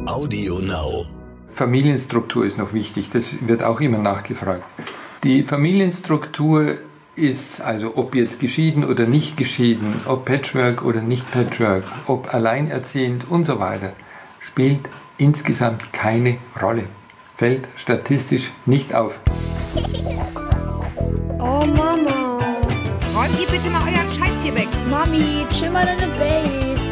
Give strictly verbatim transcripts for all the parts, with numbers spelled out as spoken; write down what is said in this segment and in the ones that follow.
Audio Now. Familienstruktur ist noch wichtig, das wird auch immer nachgefragt. Die Familienstruktur ist, also ob jetzt geschieden oder nicht geschieden, ob Patchwork oder nicht Patchwork, ob alleinerziehend und so weiter, spielt insgesamt keine Rolle. Fällt statistisch nicht auf. Oh Mama. Räumt ihr bitte mal euren Scheiß hier weg. Mami, chill mal deine Base.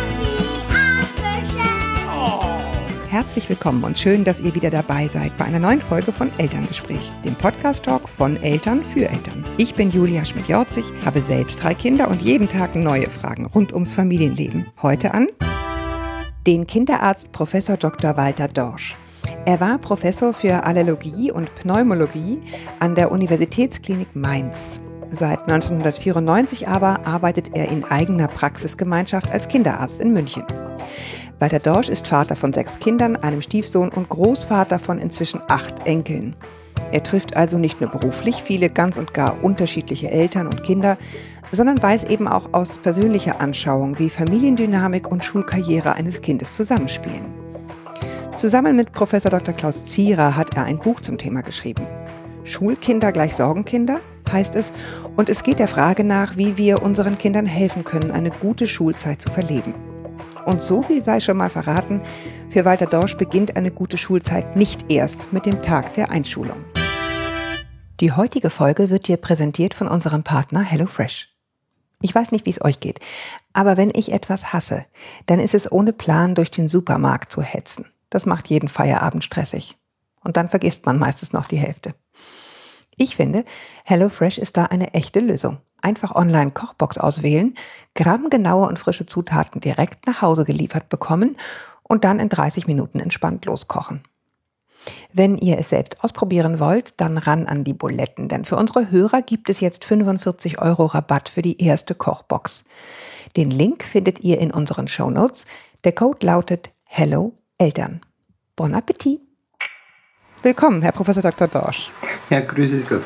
Herzlich willkommen und schön, dass ihr wieder dabei seid bei einer neuen Folge von Elterngespräch, dem Podcast-Talk von Eltern für Eltern. Ich bin Julia Schmidt-Jorzig, habe selbst drei Kinder und jeden Tag neue Fragen rund ums Familienleben. Heute an den Kinderarzt Professor Doktor Walter Dorsch. Er war Professor für Allergologie und Pneumologie an der Universitätsklinik Mainz. Seit neunzehnhundertvierundneunzig aber arbeitet er in eigener Praxisgemeinschaft als Kinderarzt in München. Walter Dorsch ist Vater von sechs Kindern, einem Stiefsohn und Großvater von inzwischen acht Enkeln. Er trifft also nicht nur beruflich viele ganz und gar unterschiedliche Eltern und Kinder, sondern weiß eben auch aus persönlicher Anschauung, wie Familiendynamik und Schulkarriere eines Kindes zusammenspielen. Zusammen mit Professor Doktor Klaus Zierer hat er ein Buch zum Thema geschrieben. Schulkinder gleich Sorgenkinder heißt es, und es geht der Frage nach, wie wir unseren Kindern helfen können, eine gute Schulzeit zu verleben. Und so viel sei schon mal verraten, für Walter Dorsch beginnt eine gute Schulzeit nicht erst mit dem Tag der Einschulung. Die heutige Folge wird dir präsentiert von unserem Partner HelloFresh. Ich weiß nicht, wie es euch geht, aber wenn ich etwas hasse, dann ist es ohne Plan durch den Supermarkt zu hetzen. Das macht jeden Feierabend stressig. Und dann vergisst man meistens noch die Hälfte. Ich finde, HelloFresh ist da eine echte Lösung. Einfach online Kochbox auswählen, grammgenaue und frische Zutaten direkt nach Hause geliefert bekommen und dann in dreißig Minuten entspannt loskochen. Wenn ihr es selbst ausprobieren wollt, dann ran an die Buletten, denn für unsere Hörer gibt es jetzt fünfundvierzig Euro Rabatt für die erste Kochbox. Den Link findet ihr in unseren Shownotes. Der Code lautet Hello Eltern. Bon Appetit! Willkommen, Herr Professor Doktor Dorsch. Ja, grüße Gott.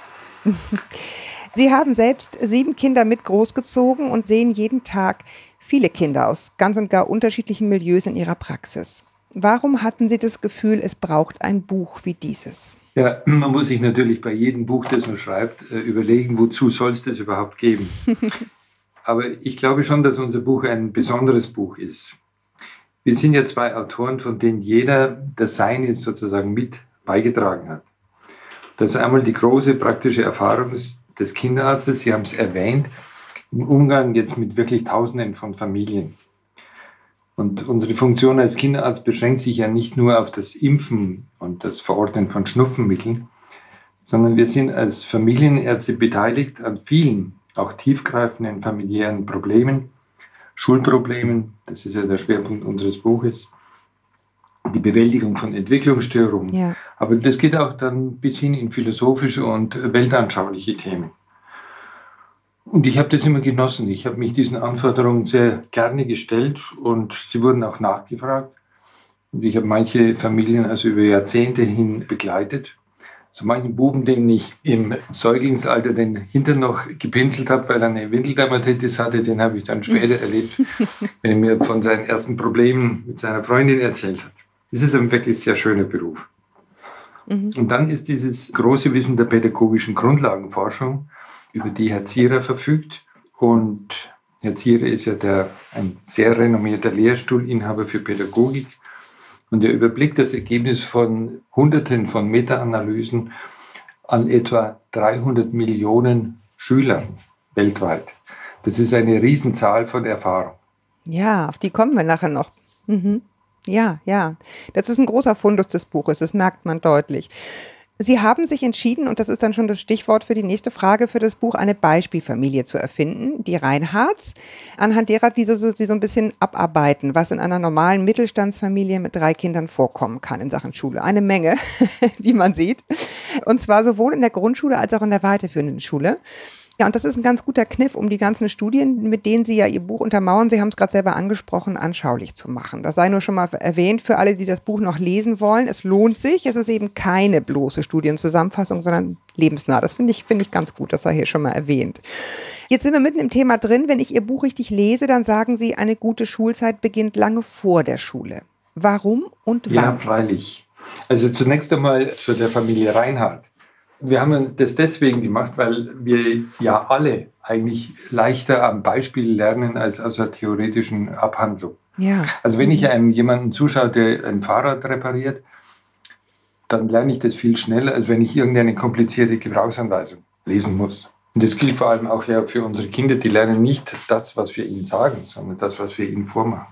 Sie haben selbst sieben Kinder mit großgezogen und sehen jeden Tag viele Kinder aus ganz und gar unterschiedlichen Milieus in Ihrer Praxis. Warum hatten Sie das Gefühl, es braucht ein Buch wie dieses? Ja, man muss sich natürlich bei jedem Buch, das man schreibt, überlegen, wozu soll es das überhaupt geben. Aber ich glaube schon, dass unser Buch ein besonderes Buch ist. Wir sind ja zwei Autoren, von denen jeder das Seine sozusagen mit beigetragen hat. Das ist einmal die große praktische Erfahrung des Kinderarztes, Sie haben es erwähnt, im Umgang jetzt mit wirklich Tausenden von Familien. Und unsere Funktion als Kinderarzt beschränkt sich ja nicht nur auf das Impfen und das Verordnen von Schnupfenmitteln, sondern wir sind als Familienärzte beteiligt an vielen, auch tiefgreifenden familiären Problemen, Schulproblemen, das ist ja der Schwerpunkt unseres Buches, die Bewältigung von Entwicklungsstörungen. Ja. Aber das geht auch dann bis hin in philosophische und weltanschauliche Themen. Und ich habe das immer genossen. Ich habe mich diesen Anforderungen sehr gerne gestellt und sie wurden auch nachgefragt. Und ich habe manche Familien also über Jahrzehnte hin begleitet. So manchen Buben, dem ich im Säuglingsalter den Hintern noch gepinselt habe, weil er eine Windeldermatitis hatte, den habe ich dann später erlebt, wenn er mir von seinen ersten Problemen mit seiner Freundin erzählt hat. Das ist ein wirklich sehr schöner Beruf. Mhm. Und dann ist dieses große Wissen der pädagogischen Grundlagenforschung, über die Herr Zierer verfügt. Und Herr Zierer ist ja der, ein sehr renommierter Lehrstuhlinhaber für Pädagogik. Und er überblickt das Ergebnis von Hunderten von Meta-Analysen an etwa dreihundert Millionen Schülern weltweit. Das ist eine Riesenzahl von Erfahrung. Ja, auf die kommen wir nachher noch. Mhm. Ja, ja. Das ist ein großer Fundus des Buches, das merkt man deutlich. Sie haben sich entschieden, und das ist dann schon das Stichwort für die nächste Frage für das Buch, eine Beispielfamilie zu erfinden, die Reinhardts, anhand derer diese so, sie so ein bisschen abarbeiten, was in einer normalen Mittelstandsfamilie mit drei Kindern vorkommen kann in Sachen Schule. Eine Menge, wie man sieht. Und zwar sowohl in der Grundschule als auch in der weiterführenden Schule. Ja, und das ist ein ganz guter Kniff, um die ganzen Studien, mit denen Sie ja Ihr Buch untermauern, Sie haben es gerade selber angesprochen, anschaulich zu machen. Das sei nur schon mal erwähnt für alle, die das Buch noch lesen wollen. Es lohnt sich. Es ist eben keine bloße Studienzusammenfassung, sondern lebensnah. Das finde ich, finde ich ganz gut. Das sei hier schon mal erwähnt. Jetzt sind wir mitten im Thema drin. Wenn ich Ihr Buch richtig lese, dann sagen Sie, eine gute Schulzeit beginnt lange vor der Schule. Warum und wann? Ja, freilich. Also zunächst einmal zu der Familie Reinhardt. Wir haben das deswegen gemacht, weil wir ja alle eigentlich leichter am Beispiel lernen als aus einer theoretischen Abhandlung. Ja. Also wenn ich einem jemanden zuschaue, der ein Fahrrad repariert, dann lerne ich das viel schneller, als wenn ich irgendeine komplizierte Gebrauchsanweisung lesen muss. Und das gilt vor allem auch ja für unsere Kinder, die lernen nicht das, was wir ihnen sagen, sondern das, was wir ihnen vormachen.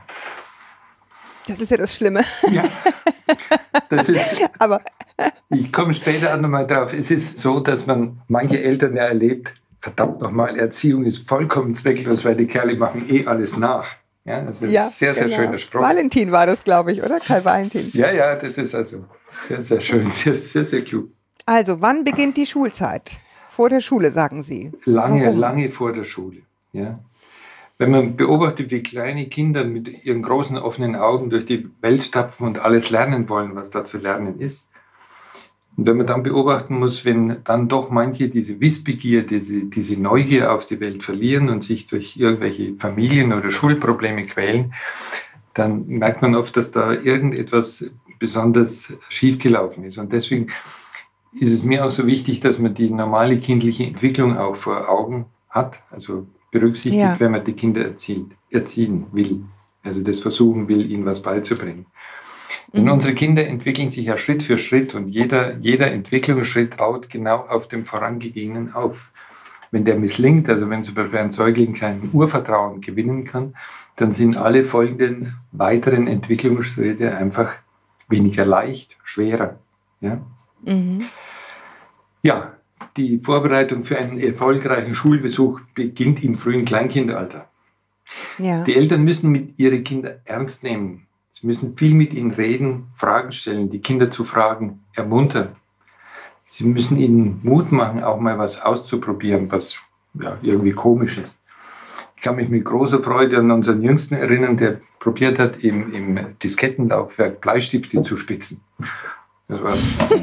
Das ist ja das Schlimme. Ja, das ist, Aber ich komme später auch nochmal drauf. Es ist so, dass man manche Eltern ja erlebt, verdammt nochmal, Erziehung ist vollkommen zwecklos, weil die Kerle machen eh alles nach. Ja, das ist ja, ein sehr, sehr genau. schöner Spruch. Valentin war das, glaube ich, oder? Karl Valentin. Ja, ja, das ist also sehr, sehr schön, sehr, sehr, sehr klug. Also, wann beginnt die Schulzeit? Vor der Schule, sagen Sie. Lange, Warum? lange vor der Schule. Ja. Wenn man beobachtet, wie kleine Kinder mit ihren großen offenen Augen durch die Welt stapfen und alles lernen wollen, was da zu lernen ist. Und wenn man dann beobachten muss, wenn dann doch manche diese Wissbegier, diese, diese Neugier auf die Welt verlieren und sich durch irgendwelche Familien- oder Schulprobleme quälen, dann merkt man oft, dass da irgendetwas besonders schiefgelaufen ist. Und deswegen ist es mir auch so wichtig, dass man die normale kindliche Entwicklung auch vor Augen hat, also berücksichtigt, Ja. wenn man die Kinder erzieht, erziehen will, also das versuchen will, ihnen was beizubringen. Denn Mhm. unsere Kinder entwickeln sich ja Schritt für Schritt und jeder, jeder Entwicklungsschritt baut genau auf dem vorangegangenen auf. Wenn der misslingt, also wenn zum Beispiel ein Säugling kein Urvertrauen gewinnen kann, dann sind alle folgenden weiteren Entwicklungsschritte einfach weniger leicht, schwerer. Ja? Mhm. Ja, die Vorbereitung für einen erfolgreichen Schulbesuch beginnt im frühen Kleinkindalter. Ja. Die Eltern müssen mit ihre Kinder ernst nehmen. Sie müssen viel mit ihnen reden, Fragen stellen, die Kinder zu fragen, ermuntern. Sie müssen ihnen Mut machen, auch mal was auszuprobieren, was ja, irgendwie komisch ist. Ich kann mich mit großer Freude an unseren Jüngsten erinnern, der probiert hat, im, im Diskettenlaufwerk Bleistifte zu spitzen. Das war,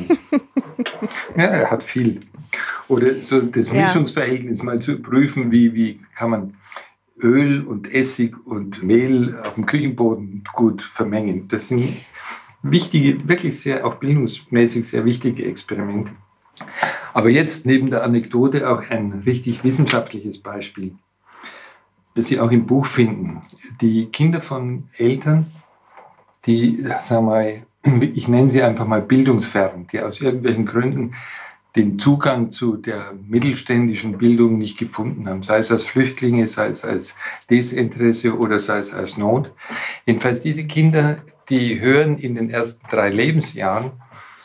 ja, er hat viel. Oder so das Ja. Mischungsverhältnis mal zu prüfen, wie, wie kann man Öl und Essig und Mehl auf dem Küchenboden gut vermengen. Das sind wichtige, wirklich sehr, auch bildungsmäßig sehr wichtige Experimente. Aber jetzt neben der Anekdote auch ein richtig wissenschaftliches Beispiel, das Sie auch im Buch finden. Die Kinder von Eltern, die, sagen wir mal, ich nenne sie einfach mal bildungsfern, die aus irgendwelchen Gründen den Zugang zu der mittelständischen Bildung nicht gefunden haben, sei es als Flüchtlinge, sei es als Desinteresse oder sei es als Not. Jedenfalls diese Kinder, die hören in den ersten drei Lebensjahren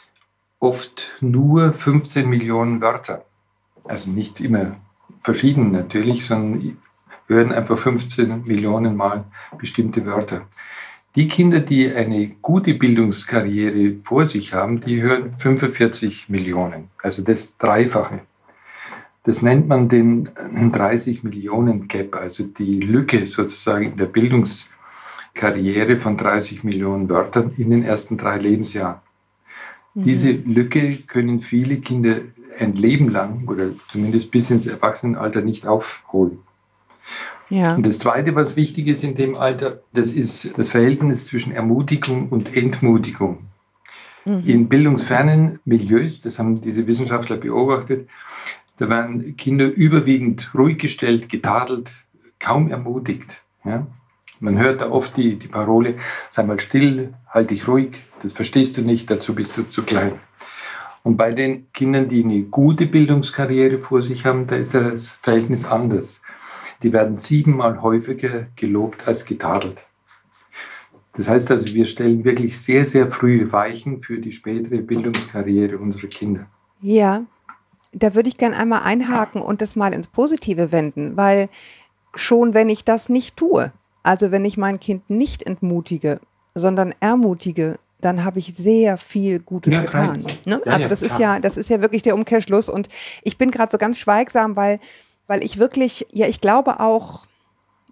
oft nur fünfzehn Millionen Wörter. Also nicht immer verschieden natürlich, sondern hören einfach fünfzehn Millionen Mal bestimmte Wörter. Die Kinder, die eine gute Bildungskarriere vor sich haben, die hören fünfundvierzig Millionen, also das Dreifache. Das nennt man den dreißig Millionen Gap, also die Lücke sozusagen in der Bildungskarriere von dreißig Millionen Wörtern in den ersten drei Lebensjahren. Mhm. Diese Lücke können viele Kinder ein Leben lang oder zumindest bis ins Erwachsenenalter nicht aufholen. Ja. Und das Zweite, was wichtig ist in dem Alter, das ist das Verhältnis zwischen Ermutigung und Entmutigung. Mhm. In bildungsfernen Milieus, das haben diese Wissenschaftler beobachtet, da werden Kinder überwiegend ruhig gestellt, getadelt, kaum ermutigt. Ja? Man hört da oft die, die Parole, sei mal still, halt dich ruhig, das verstehst du nicht, dazu bist du zu klein. Und bei den Kindern, die eine gute Bildungskarriere vor sich haben, da ist das Verhältnis anders. Die werden siebenmal häufiger gelobt als getadelt. Das heißt also, wir stellen wirklich sehr, sehr frühe Weichen für die spätere Bildungskarriere unserer Kinder. Ja, da würde ich gerne einmal einhaken und das mal ins Positive wenden, weil schon wenn ich das nicht tue, also wenn ich mein Kind nicht entmutige, sondern ermutige, dann habe ich sehr viel Gutes Ja, getan. Ne? Ja, Also ja, das ist klar. ja, das ist ja wirklich der Umkehrschluss und ich bin gerade so ganz schweigsam, weil weil ich wirklich, ja, ich glaube auch,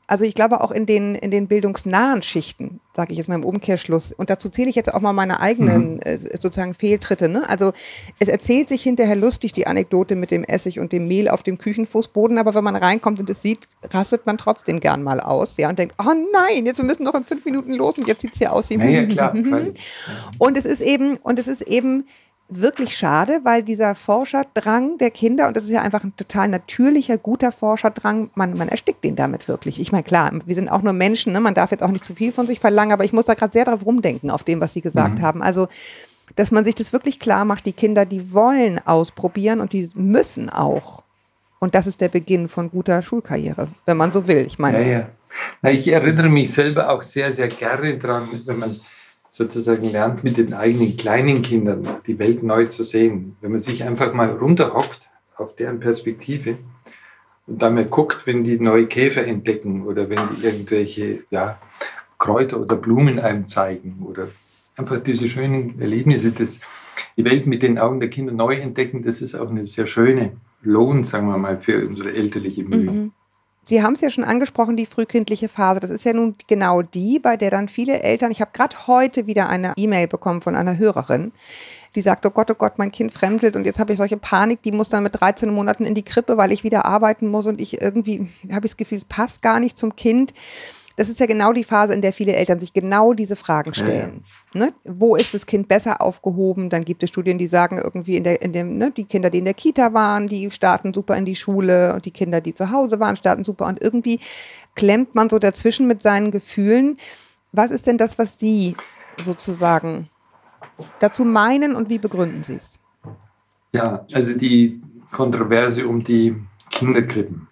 Also ich glaube auch in den, in den bildungsnahen Schichten, sage ich jetzt mal im Umkehrschluss, und dazu zähle ich jetzt auch mal meine eigenen mhm. äh, sozusagen Fehltritte. Ne? Also es erzählt sich hinterher lustig die Anekdote mit dem Essig und dem Mehl auf dem Küchenfußboden, aber wenn man reinkommt und es sieht, rastet man trotzdem gern mal aus, ja, und denkt, oh nein, jetzt wir müssen noch in fünf Minuten los und jetzt sieht es hier aus wie naja, klar, und es ist eben, und es ist eben wirklich schade, weil dieser Forscherdrang der Kinder, und das ist ja einfach ein total natürlicher, guter Forscherdrang, man, man erstickt den damit wirklich. Ich meine, klar, wir sind auch nur Menschen, ne? Man darf jetzt auch nicht zu viel von sich verlangen, aber ich muss da gerade sehr drauf rumdenken, auf dem, was Sie gesagt mhm. haben. Also, dass man sich das wirklich klar macht, die Kinder, die wollen ausprobieren und die müssen auch. Und das ist der Beginn von guter Schulkarriere, wenn man so will. Ich meine, ja, ja. Na, ich erinnere mich selber auch sehr, sehr gerne dran, wenn man sozusagen lernt, mit den eigenen kleinen Kindern die Welt neu zu sehen. Wenn man sich einfach mal runterhockt auf deren Perspektive und dann mal guckt, wenn die neue Käfer entdecken oder wenn die irgendwelche ja, Kräuter oder Blumen einem zeigen oder einfach diese schönen Erlebnisse, das, die Welt mit den Augen der Kinder neu entdecken, das ist auch eine sehr schöne Lohn, sagen wir mal, für unsere elterliche Mühe. Mhm. Sie haben es ja schon angesprochen, die frühkindliche Phase. Das ist ja nun genau die, bei der dann viele Eltern, ich habe gerade heute wieder eine E-Mail bekommen von einer Hörerin, die sagt, oh Gott, oh Gott, mein Kind fremdelt und jetzt habe ich solche Panik, die muss dann mit dreizehn Monaten in die Krippe, weil ich wieder arbeiten muss und ich irgendwie habe ich das Gefühl, es passt gar nicht zum Kind. Das ist ja genau die Phase, in der viele Eltern sich genau diese Fragen stellen. Ja, ja. Ne? Wo ist das Kind besser aufgehoben? Dann gibt es Studien, die sagen irgendwie, in der, in dem, ne, die Kinder, die in der Kita waren, die starten super in die Schule und die Kinder, die zu Hause waren, starten super. Und irgendwie klemmt man so dazwischen mit seinen Gefühlen. Was ist denn das, was Sie sozusagen dazu meinen und wie begründen Sie es? Ja, also die Kontroverse um die Kinderkrippen.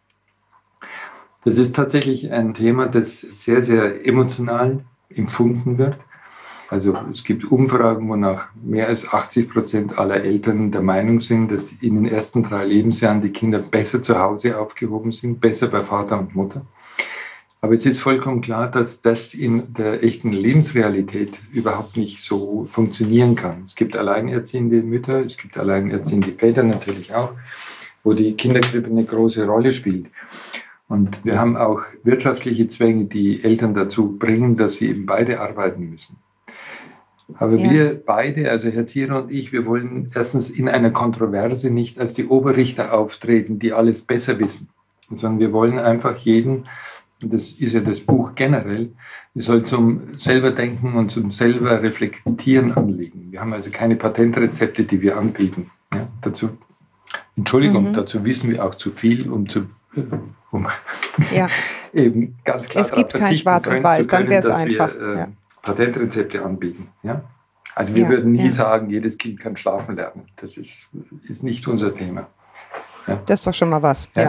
Das ist tatsächlich ein Thema, das sehr, sehr emotional empfunden wird. Also es gibt Umfragen, wonach mehr als achtzig Prozent aller Eltern der Meinung sind, dass in den ersten drei Lebensjahren die Kinder besser zu Hause aufgehoben sind, besser bei Vater und Mutter. Aber es ist vollkommen klar, dass das in der echten Lebensrealität überhaupt nicht so funktionieren kann. Es gibt alleinerziehende Mütter, es gibt alleinerziehende Väter natürlich auch, wo die Kinderkrippe eine große Rolle spielt. Und wir haben auch wirtschaftliche Zwänge, die Eltern dazu bringen, dass sie eben beide arbeiten müssen. Aber ja. wir beide, also Herr Zierer und ich, wir wollen erstens in einer Kontroverse nicht als die Oberrichter auftreten, die alles besser wissen, sondern wir wollen einfach jeden, und das ist ja das Buch generell, wir soll zum selber denken und zum selber reflektieren anlegen. Wir haben also keine Patentrezepte, die wir anbieten. Ja, dazu, Entschuldigung, mhm. dazu wissen wir auch zu viel, um zu um ja. eben ganz klar es gibt kein Schwarz und Weiß, dann wäre es einfach. Wir, äh, ja. Patentrezepte anbiegen. Ja? Also wir ja, würden nie ja. sagen, jedes Kind kann schlafen lernen. Das ist, ist nicht unser Thema. Ja? Das ist doch schon mal was. Ja. Ja.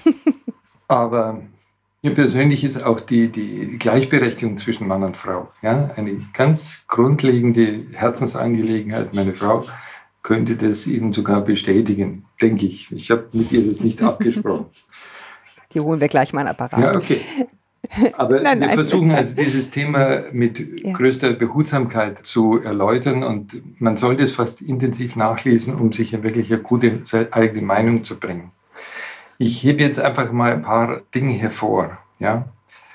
Aber mir persönlich ist auch die, die Gleichberechtigung zwischen Mann und Frau ja? eine ganz grundlegende Herzensangelegenheit. Meine Frau könnte das Ihnen sogar bestätigen, denke ich. Ich habe mit ihr das nicht abgesprochen. Die holen wir gleich mal einen Apparat. Ja, okay. Aber nein, wir nein, versuchen also dieses Thema mit ja. größter Behutsamkeit zu erläutern und man sollte es fast intensiv nachlesen, um sich ja wirklich eine gute eigene Meinung zu bringen. Ich hebe jetzt einfach mal ein paar Dinge hervor. Ja.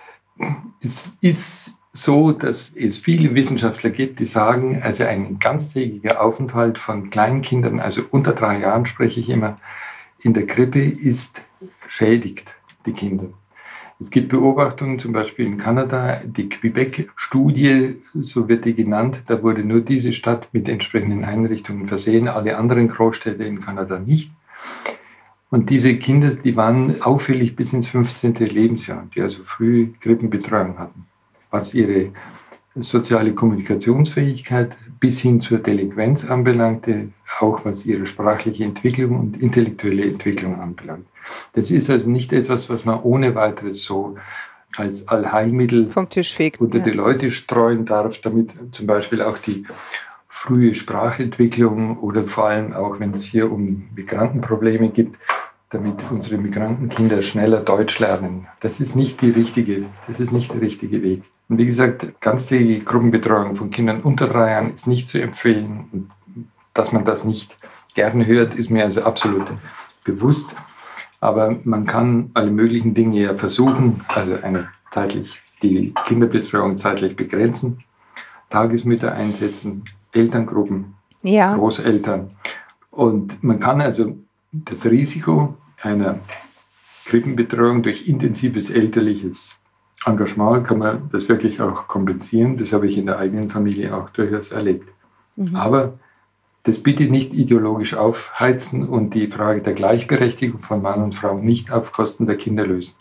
Es ist so, dass es viele Wissenschaftler gibt, die sagen, also ein ganztägiger Aufenthalt von Kleinkindern, also unter drei Jahren spreche ich immer, in der Krippe ist schädigt die Kinder. Es gibt Beobachtungen, zum Beispiel in Kanada, die Quebec-Studie, so wird die genannt, da wurde nur diese Stadt mit entsprechenden Einrichtungen versehen, alle anderen Großstädte in Kanada nicht. Und diese Kinder, die waren auffällig bis ins fünfzehnte Lebensjahr, die also früh Krippenbetreuung hatten, was ihre soziale Kommunikationsfähigkeit bis hin zur Delinquenz anbelangte, auch was ihre sprachliche Entwicklung und intellektuelle Entwicklung anbelangt. Das ist also nicht etwas, was man ohne weiteres so als Allheilmittel vom Tisch fegt, unter ja. die Leute streuen darf, damit zum Beispiel auch die frühe Sprachentwicklung oder vor allem auch, wenn es hier um Migrantenprobleme gibt, damit unsere Migrantenkinder schneller Deutsch lernen. Das ist nicht die richtige, das ist nicht der richtige Weg. Und wie gesagt, ganztägige Gruppenbetreuung von Kindern unter drei Jahren ist nicht zu empfehlen. Und dass man das nicht gerne hört, ist mir also absolut bewusst. Aber man kann alle möglichen Dinge ja versuchen, also eine zeitlich, die Kinderbetreuung zeitlich begrenzen, Tagesmütter einsetzen, Elterngruppen, Ja. Großeltern. Und man kann also das Risiko einer Krippenbetreuung durch intensives elterliches Engagement, kann man das wirklich auch kompensieren. Das habe ich in der eigenen Familie auch durchaus erlebt. Mhm. Aber das bitte nicht ideologisch aufheizen und die Frage der Gleichberechtigung von Mann und Frau nicht auf Kosten der Kinder lösen.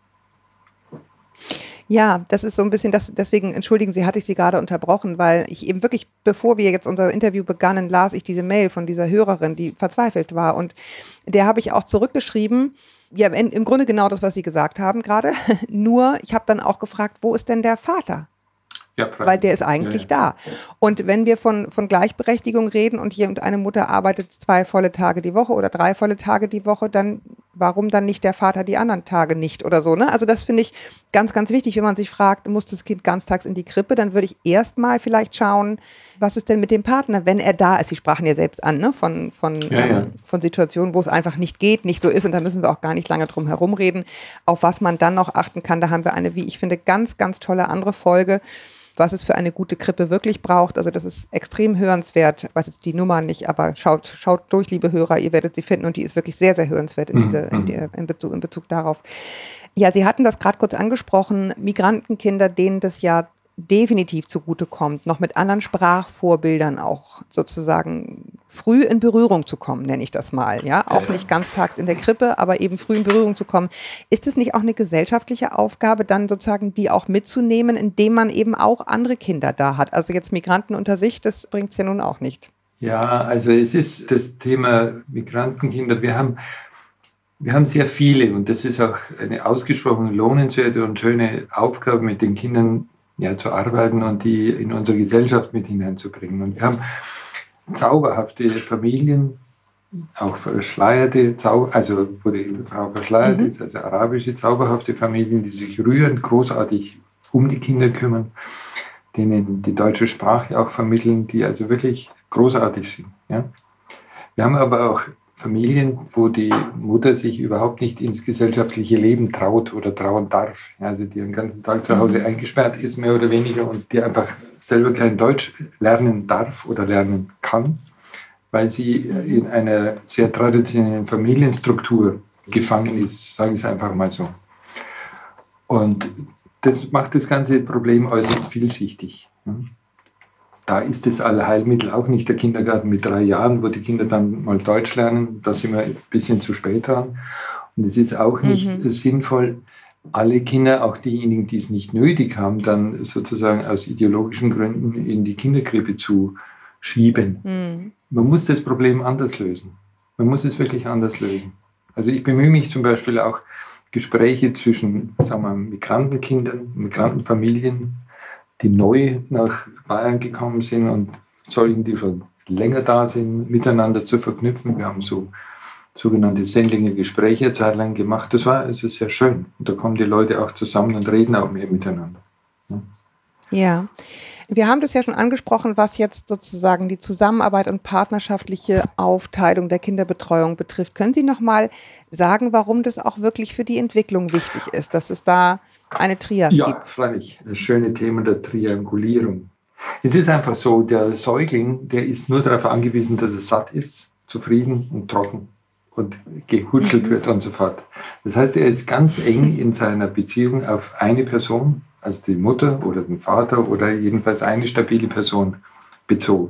Ja, das ist so ein bisschen das, deswegen, entschuldigen Sie, hatte ich Sie gerade unterbrochen, weil ich eben wirklich, bevor wir jetzt unser Interview begannen, las ich diese Mail von dieser Hörerin, die verzweifelt war, und der habe ich auch zurückgeschrieben, ja, im Grunde genau das, was Sie gesagt haben gerade, nur ich habe dann auch gefragt, wo ist denn der Vater? Ja, weil der ist eigentlich ja, ja. da. Und wenn wir von, von Gleichberechtigung reden und hier eine Mutter arbeitet zwei volle Tage die Woche oder drei volle Tage die Woche, dann warum dann nicht der Vater die anderen Tage nicht oder so, ne? Also das finde ich ganz, ganz wichtig, wenn man sich fragt, muss das Kind ganztags in die Krippe, dann würde ich erstmal vielleicht schauen, was ist denn mit dem Partner, wenn er da ist. Sie sprachen ja selbst an, ne? von, von, ja, ähm, ja. von Situationen, wo es einfach nicht geht, nicht so ist, und da müssen wir auch gar nicht lange drum herum reden, auf was man dann noch achten kann. Da haben wir eine, wie ich finde, ganz, ganz tolle andere Folge, was es für eine gute Krippe wirklich braucht. Also das ist extrem hörenswert. Ich weiß jetzt die Nummer nicht, aber schaut, schaut durch, liebe Hörer, ihr werdet sie finden, und die ist wirklich sehr, sehr hörenswert in, diese, in, die, in, Bezug, in Bezug darauf. Ja, Sie hatten das gerade kurz angesprochen, Migrantenkinder, denen das ja definitiv zugutekommt, noch mit anderen Sprachvorbildern auch sozusagen früh in Berührung zu kommen, nenne ich das mal. Ja, auch nicht ganztags in der Krippe, aber eben früh in Berührung zu kommen. Ist es nicht auch eine gesellschaftliche Aufgabe, dann sozusagen die auch mitzunehmen, indem man eben auch andere Kinder da hat? Also jetzt Migranten unter sich, das bringt es ja nun auch nicht. Ja, also es ist das Thema Migrantenkinder. Wir haben Wir haben sehr viele, und das ist auch eine ausgesprochen lohnenswerte und schöne Aufgabe, mit den Kindern ja, zu arbeiten und die in unsere Gesellschaft mit hineinzubringen. Und wir haben zauberhafte Familien, auch verschleierte, also wo die Frau verschleiert mhm. ist, also arabische zauberhafte Familien, die sich rührend großartig um die Kinder kümmern, denen die deutsche Sprache auch vermitteln, die also wirklich großartig sind. Ja. Wir haben aber auch Familien, wo die Mutter sich überhaupt nicht ins gesellschaftliche Leben traut oder trauen darf. Also die den ganzen Tag zu Hause eingesperrt ist, mehr oder weniger, und die einfach selber kein Deutsch lernen darf oder lernen kann, weil sie in einer sehr traditionellen Familienstruktur gefangen ist, sage ich es einfach mal so. Und das macht das ganze Problem äußerst vielschichtig. Da ist das Allheilmittel auch nicht der Kindergarten mit drei Jahren, wo die Kinder dann mal Deutsch lernen. Da sind wir ein bisschen zu spät dran. Und es ist auch nicht mhm. sinnvoll, alle Kinder, auch diejenigen, die es nicht nötig haben, dann sozusagen aus ideologischen Gründen in die Kinderkrippe zu schieben. Mhm. Man muss das Problem anders lösen. Man muss es wirklich anders lösen. Also ich bemühe mich zum Beispiel auch, Gespräche zwischen, sagen wir, Migrantenkindern, Migrantenfamilien, die neu nach Bayern gekommen sind und solchen, die schon länger da sind, miteinander zu verknüpfen. Wir haben so sogenannte Sendlinger Gespräche zeitlang gemacht. Das war also sehr schön. Und da kommen die Leute auch zusammen und reden auch mehr miteinander. Ja. Ja. Wir haben das ja schon angesprochen, was jetzt sozusagen die Zusammenarbeit und partnerschaftliche Aufteilung der Kinderbetreuung betrifft. Können Sie noch mal sagen, warum das auch wirklich für die Entwicklung wichtig ist, dass es da eine Trias ja, gibt? Ja, freilich. Das schöne Thema der Triangulierung. Es ist einfach so, der Säugling, der ist nur darauf angewiesen, dass er satt ist, zufrieden und trocken und gehutschelt mhm. wird und so fort. Das heißt, er ist ganz eng in seiner Beziehung auf eine Person, also die Mutter oder den Vater oder jedenfalls eine stabile Person bezogen.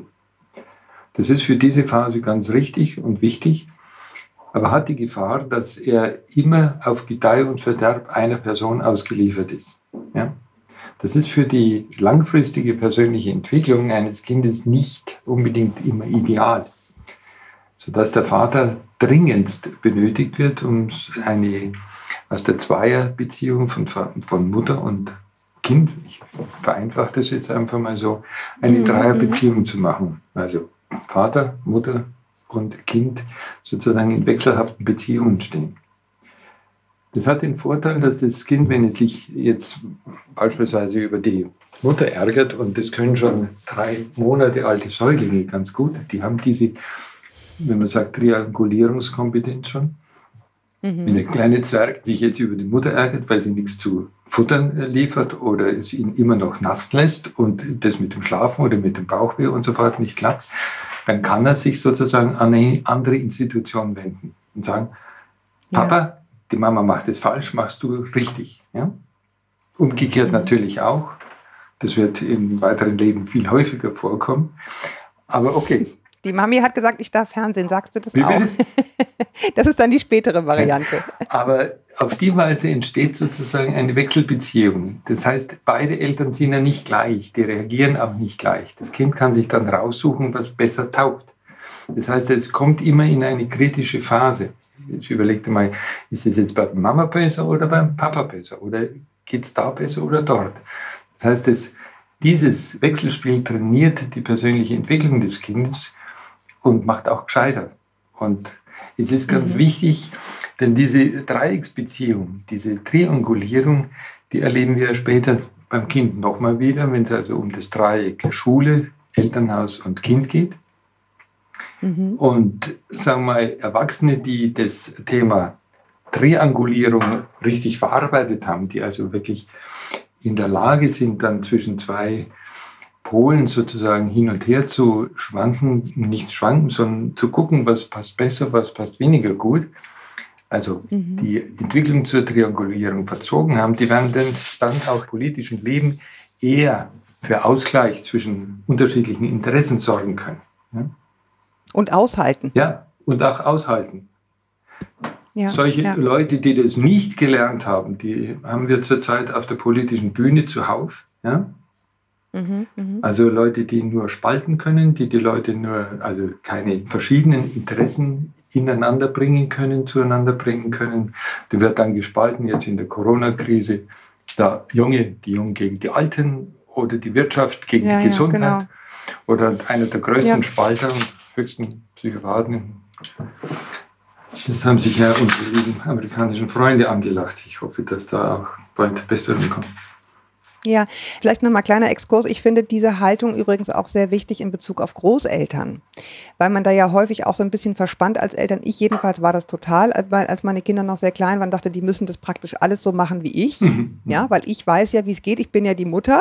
Das ist für diese Phase ganz richtig und wichtig, aber hat die Gefahr, dass er immer auf Gedeih und Verderb einer Person ausgeliefert ist. Ja? Das ist für die langfristige persönliche Entwicklung eines Kindes nicht unbedingt immer ideal, sodass der Vater dringendst benötigt wird, um eine aus der Zweierbeziehung von, von Mutter und Kind, ich vereinfache das jetzt einfach mal so, eine mhm. Dreierbeziehung zu machen. Also Vater, Mutter und Kind sozusagen in wechselhaften Beziehungen stehen. Das hat den Vorteil, dass das Kind, wenn es sich jetzt beispielsweise über die Mutter ärgert, und das können schon drei Monate alte Säuglinge ganz gut, die haben diese, wenn man sagt, Triangulierungskompetenz schon, Mhm. Wenn der kleine Zwerg sich jetzt über die Mutter ärgert, weil sie nichts zu futtern liefert oder es ihn immer noch nass lässt und das mit dem Schlafen oder mit dem Bauchweh und so fort nicht klappt, dann kann er sich sozusagen an eine andere Institution wenden und sagen, Papa, ja. die Mama macht es falsch, machst du richtig. Ja? Umgekehrt mhm. natürlich auch. Das wird im weiteren Leben viel häufiger vorkommen. Aber okay. Die Mami hat gesagt, ich darf Fernsehen. Sagst du das Wie auch? Das ist dann die spätere Variante. Aber auf die Weise entsteht sozusagen eine Wechselbeziehung. Das heißt, beide Eltern sind ja nicht gleich. Die reagieren auch nicht gleich. Das Kind kann sich dann raussuchen, was besser taugt. Das heißt, es kommt immer in eine kritische Phase. Ich überlegte mal, ist es jetzt bei Mama besser oder beim Papa besser? Oder geht es da besser oder dort? Das heißt, es, dieses Wechselspiel trainiert die persönliche Entwicklung des Kindes und macht auch gescheiter. Und es ist ganz mhm. wichtig, denn diese Dreiecksbeziehung, diese Triangulierung, die erleben wir später beim Kind nochmal wieder, wenn es also um das Dreieck Schule, Elternhaus und Kind geht. Mhm. Und sagen wir mal, Erwachsene, die das Thema Triangulierung richtig verarbeitet haben, die also wirklich in der Lage sind, dann zwischen zwei Polen sozusagen hin und her zu schwanken, nicht schwanken, sondern zu gucken, was passt besser, was passt weniger gut. Also mhm. die Entwicklung zur Triangulierung verzogen haben, die werden dann auch im politischen Leben eher für Ausgleich zwischen unterschiedlichen Interessen sorgen können. Ja? Und aushalten. Ja, und auch aushalten. Ja, Solche ja. Leute, die das nicht gelernt haben, die haben wir zurzeit auf der politischen Bühne zuhauf. Ja? Mhm, mh. Also Leute, die nur spalten können, die die Leute nur, also keine verschiedenen Interessen ineinander bringen können, zueinander bringen können. Die wird dann gespalten, jetzt in der Corona-Krise, der Junge, die Jungen gegen die Alten oder die Wirtschaft gegen ja, die Gesundheit. Ja, genau. Oder einer der größten ja. Spalter und höchsten Psychopathen. Das haben sich ja unsere lieben amerikanischen Freunde angelacht. Ich hoffe, dass da auch bald Besserung kommt. Ja, vielleicht nochmal kleiner Exkurs. Ich finde diese Haltung übrigens auch sehr wichtig in Bezug auf Großeltern, weil man da ja häufig auch so ein bisschen verspannt als Eltern, ich jedenfalls war das total, als meine Kinder noch sehr klein waren, dachte, die müssen das praktisch alles so machen wie ich, ja, weil ich weiß ja, wie es geht, ich bin ja die Mutter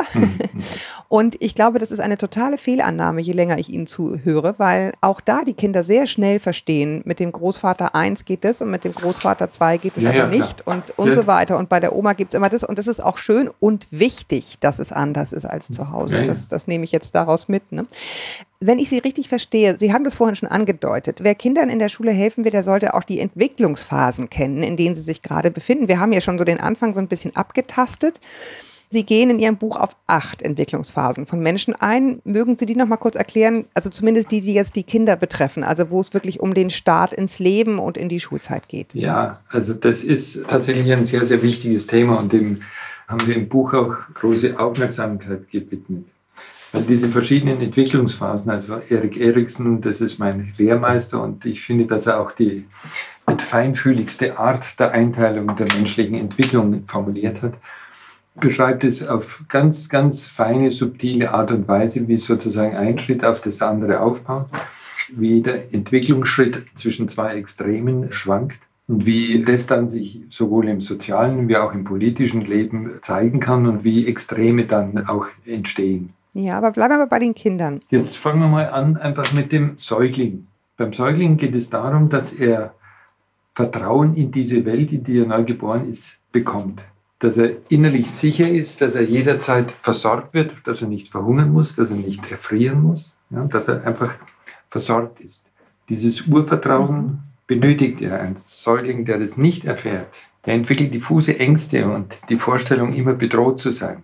und ich glaube, das ist eine totale Fehlannahme, je länger ich ihnen zuhöre, weil auch da die Kinder sehr schnell verstehen, mit dem Großvater eins geht es und mit dem Großvater zwei geht es ja, aber ja, nicht und, und ja. so weiter und bei der Oma gibt es immer das und das ist auch schön und wichtig, dass es anders ist als zu Hause. Ja, ja. Das, das nehme ich jetzt daraus mit. Ne? Wenn ich Sie richtig verstehe, Sie haben das vorhin schon angedeutet, wer Kindern in der Schule helfen will, der sollte auch die Entwicklungsphasen kennen, in denen sie sich gerade befinden. Wir haben ja schon so den Anfang so ein bisschen abgetastet. Sie gehen in Ihrem Buch auf acht Entwicklungsphasen von Menschen ein. Mögen Sie die noch mal kurz erklären? Also zumindest die, die jetzt die Kinder betreffen, also wo es wirklich um den Start ins Leben und in die Schulzeit geht. Ja, also das ist tatsächlich ein sehr, sehr wichtiges Thema und dem haben wir im Buch auch große Aufmerksamkeit gewidmet. Weil diese verschiedenen Entwicklungsphasen, also Erik Erikson, das ist mein Lehrmeister und ich finde, dass er auch die feinfühligste Art der Einteilung der menschlichen Entwicklung formuliert hat, beschreibt es auf ganz, ganz feine, subtile Art und Weise, wie sozusagen ein Schritt auf das andere aufbaut, wie der Entwicklungsschritt zwischen zwei Extremen schwankt. Und wie das dann sich sowohl im sozialen wie auch im politischen Leben zeigen kann und wie Extreme dann auch entstehen. Ja, aber bleiben wir bei den Kindern. Jetzt fangen wir mal an, einfach mit dem Säugling. Beim Säugling geht es darum, dass er Vertrauen in diese Welt, in die er neu geboren ist, bekommt. Dass er innerlich sicher ist, dass er jederzeit versorgt wird, dass er nicht verhungern muss, dass er nicht erfrieren muss, ja, dass er einfach versorgt ist. Dieses Urvertrauen mhm. benötigt er. Ein Säugling, der das nicht erfährt, der entwickelt diffuse Ängste und die Vorstellung, immer bedroht zu sein.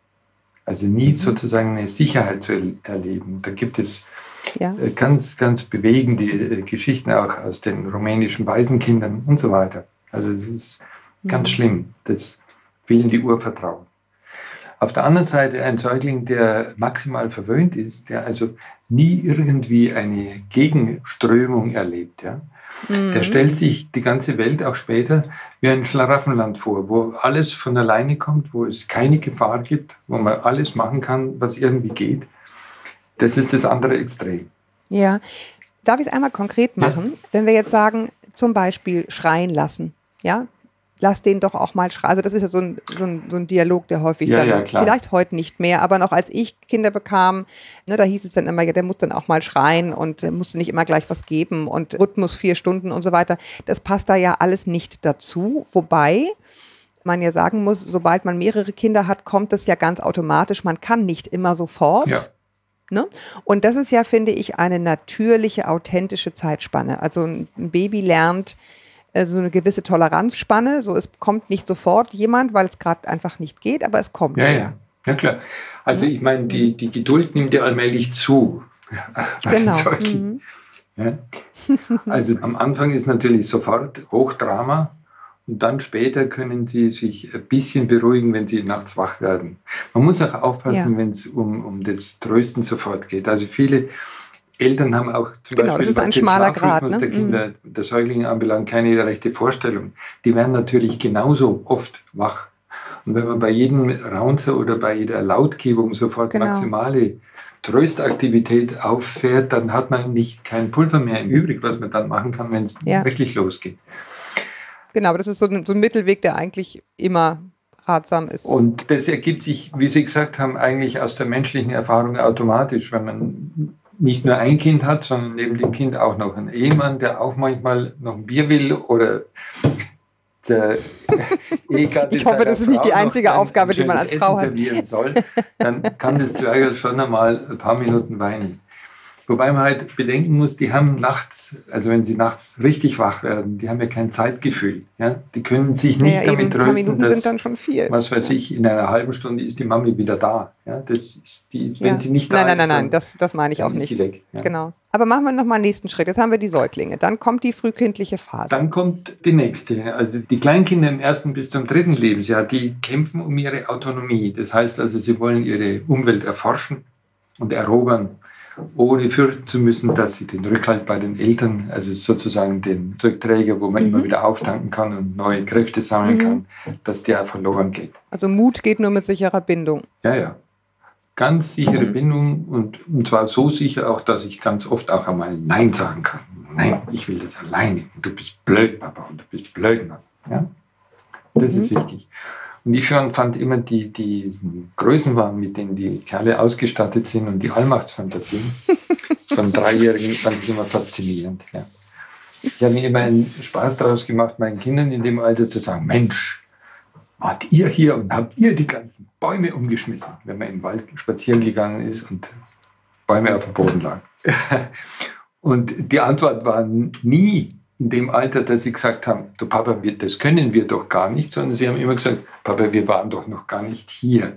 Also nie sozusagen eine Sicherheit zu er- erleben. Da gibt es ja. ganz, ganz bewegende Geschichten auch aus den rumänischen Waisenkindern und so weiter. Also es ist ganz mhm. schlimm, das fehlende Urvertrauen. Auf der anderen Seite ein Säugling, der maximal verwöhnt ist, der also nie irgendwie eine Gegenströmung erlebt, ja. Mhm. Der stellt sich die ganze Welt auch später wie ein Schlaraffenland vor, wo alles von alleine kommt, wo es keine Gefahr gibt, wo man alles machen kann, was irgendwie geht. Das ist das andere Extrem. Ja, darf ich es einmal konkret machen? Ja. Wenn wir jetzt sagen, zum Beispiel schreien lassen. Ja, lass den doch auch mal schreien. Also das ist ja so ein, so ein, so ein Dialog, der häufig Ja, dann, ja, klar. vielleicht heute nicht mehr, aber noch als ich Kinder bekam, ne, da hieß es dann immer, ja, der muss dann auch mal schreien und der musste nicht immer gleich was geben und Rhythmus vier Stunden und so weiter. Das passt da ja alles nicht dazu, wobei man ja sagen muss, sobald man mehrere Kinder hat, kommt das ja ganz automatisch. Man kann nicht immer sofort. Ja. Ne? Und das ist ja, finde ich, eine natürliche, authentische Zeitspanne. Also ein Baby lernt äh, so eine gewisse Toleranzspanne. So, es kommt nicht sofort jemand, weil es gerade einfach nicht geht, aber es kommt. Ja, ja, ja klar. Also ich meine, die, die Geduld nimmt ja allmählich zu. bei den Genau. Säuglingen. Ja. Also am Anfang ist natürlich sofort Hochdrama. Und dann später können sie sich ein bisschen beruhigen, wenn sie nachts wach werden. Man muss auch aufpassen, Ja. wenn es um, um das Trösten sofort geht. Also viele Eltern haben auch zum Genau, Beispiel, das ist was ein den schmaler Schlafrhythmus Grat, ne? der Kinder, der Säuglinge anbelangt, keine rechte Vorstellung. Die werden natürlich genauso oft wach. Und wenn man bei jedem Raunzer oder bei jeder Lautgebung sofort Genau. maximale Tröstaktivität auffährt, dann hat man nicht kein Pulver mehr übrig, was man dann machen kann, wenn es Ja. wirklich losgeht. Genau, aber das ist so ein, so ein Mittelweg, der eigentlich immer ratsam ist. Und das ergibt sich, wie Sie gesagt haben, eigentlich aus der menschlichen Erfahrung automatisch, wenn man nicht nur ein Kind hat, sondern neben dem Kind auch noch einen Ehemann, der auch manchmal noch ein Bier will oder der Ehegatte Ich hoffe, seiner das ist nicht Frau die noch einzige ein- Aufgabe, ein die man schönes als Frau Essen hat. servieren soll, dann kann das Zwergerl schon einmal ein paar Minuten weinen. Wobei man halt bedenken muss, die haben nachts, also wenn sie nachts richtig wach werden, die haben ja kein Zeitgefühl. Ja? Die können sich nicht Ja, ja, damit eben, ein paar trösten, Minuten dass, sind dann schon viel. was weiß Ja. ich, in einer halben Stunde ist die Mami wieder da. Ja? Das ist, die ist, wenn Ja. sie nicht da nein, nein, ist, nein, nein, dann, das, das meine ich dann auch ist nicht. sie weg. Ja? Genau. Aber machen wir nochmal einen nächsten Schritt. Jetzt haben wir die Säuglinge. Dann kommt die frühkindliche Phase. Dann kommt die nächste. Also die Kleinkinder im ersten bis zum dritten Lebensjahr, die kämpfen um ihre Autonomie. Das heißt also, sie wollen ihre Umwelt erforschen und erobern, ohne fürchten zu müssen, dass sie den Rückhalt bei den Eltern, also sozusagen den Zeugträger, wo man Mhm. immer wieder auftanken kann und neue Kräfte sammeln Mhm. kann, dass der verloren geht. Also Mut geht nur mit sicherer Bindung. Ja, ja. Ganz sichere Mhm. Bindung und, und zwar so sicher auch, dass ich ganz oft auch einmal Nein sagen kann. Nein, ich will das alleine. Und du bist blöd, Papa, und du bist blöd, Mama. Ja? Das Mhm. ist wichtig. Und ich schon fand immer die, die diesen Größenwahn, mit denen die Kerle ausgestattet sind und die Allmachtsfantasien von Dreijährigen fand ich immer faszinierend. Ja. Ich habe mir immer einen Spaß daraus gemacht, meinen Kindern in dem Alter zu sagen, Mensch, wart ihr hier und habt ihr die ganzen Bäume umgeschmissen, wenn man im Wald spazieren gegangen ist und Bäume auf dem Boden lagen. Und die Antwort war nie in dem Alter, dass sie gesagt haben, du Papa, wir, das können wir doch gar nicht, sondern sie haben immer gesagt, Papa, wir waren doch noch gar nicht hier.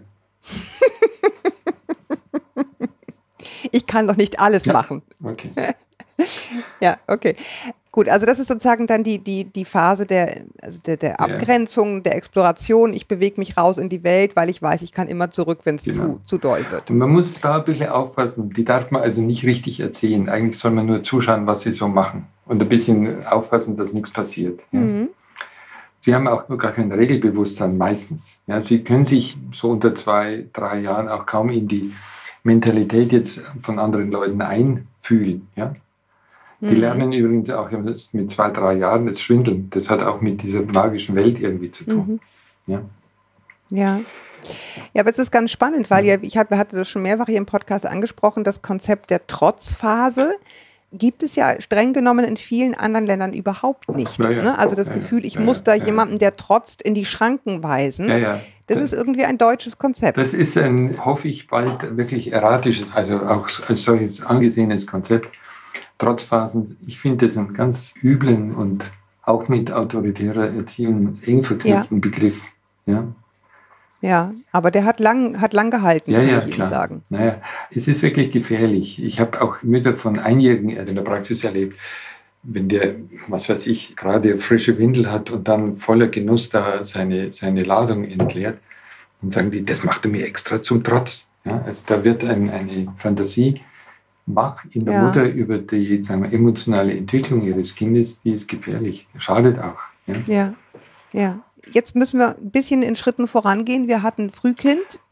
Ich kann doch nicht alles Ja. machen. Okay. Ja, okay. Gut, also das ist sozusagen dann die, die, die Phase der, also der, der Abgrenzung, der Exploration. Ich bewege mich raus in die Welt, weil ich weiß, ich kann immer zurück, wenn es Genau. zu, zu doll wird. Und man muss da ein bisschen aufpassen. Die darf man also nicht richtig erzählen. Eigentlich soll man nur zuschauen, was sie so machen. Und ein bisschen aufpassen, dass nichts passiert. Ja. Mhm. Sie haben auch gar kein Regelbewusstsein meistens. Ja, sie können sich so unter zwei, drei Jahren auch kaum in die Mentalität jetzt von anderen Leuten einfühlen. Ja. Die Mhm. lernen übrigens auch erst mit zwei, drei Jahren das Schwindeln. Das hat auch mit dieser magischen Welt irgendwie zu tun. Mhm. Ja. Ja. Ja, aber es ist ganz spannend, weil ja, ich hab, hatte das schon mehrfach hier im Podcast angesprochen, das Konzept der Trotzphase gibt es ja streng genommen in vielen anderen Ländern überhaupt nicht. Ja, ja. Ne? Also das Ja, ja. Gefühl, ich Ja, muss ja. da Ja, ja. jemanden, der trotzt, in die Schranken weisen. Ja, ja. Das ist irgendwie ein deutsches Konzept. Das ist ein, hoffe ich, bald wirklich erratisches, also auch als solches angesehenes Konzept. Trotzphasen, ich finde das einen ganz üblen und auch mit autoritärer Erziehung eng verknüpften Begriff. Ja, Ja, aber der hat lang, hat lang gehalten, ja, kann ja ich Ihnen klar. sagen. Naja, es ist wirklich gefährlich. Ich habe auch Mütter von Einjährigen in der Praxis erlebt, wenn der, was weiß ich, gerade frische Windel hat und dann voller Genuss da seine, seine Ladung entleert, dann sagen die, das macht er mir extra zum Trotz. Ja, also da wird ein, eine Fantasie wach in der Ja. Mutter über die, sagen wir, emotionale Entwicklung ihres Kindes, die ist gefährlich, schadet auch. Ja. Ja, ja. Jetzt müssen wir ein bisschen in Schritten vorangehen. Wir hatten Frühkind,